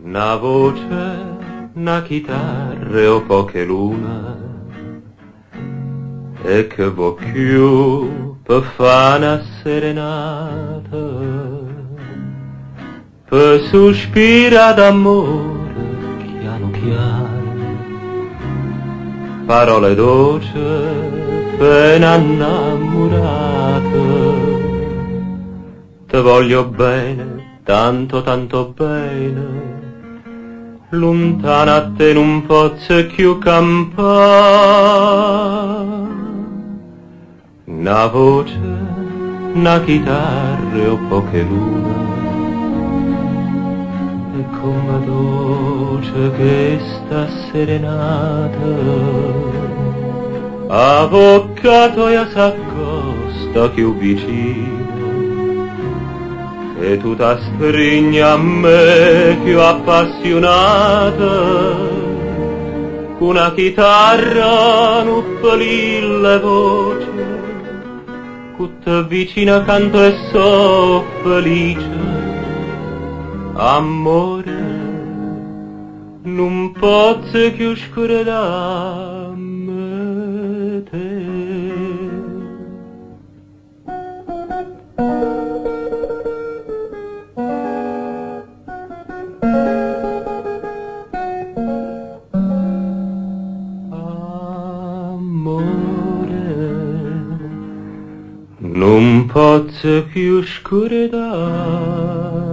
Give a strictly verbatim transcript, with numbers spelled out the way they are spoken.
Una voce, una chitarra o poche luna, e che vuoi più per fare una serenata, per sospirare d'amore piano piano, parole dolci per innamorata. Te voglio bene, tanto tanto bene, lontana a te non posso più campare. Una voce, una chitarra o poche luna, e come dolce che sta serenata, avvocato e s'accosta più vicino, e tu t'astringi a me più appassionata, con una chitarra non le voce, che te vicina canto e so felice. Amore, non posso più scordare me te. Non posso più scordare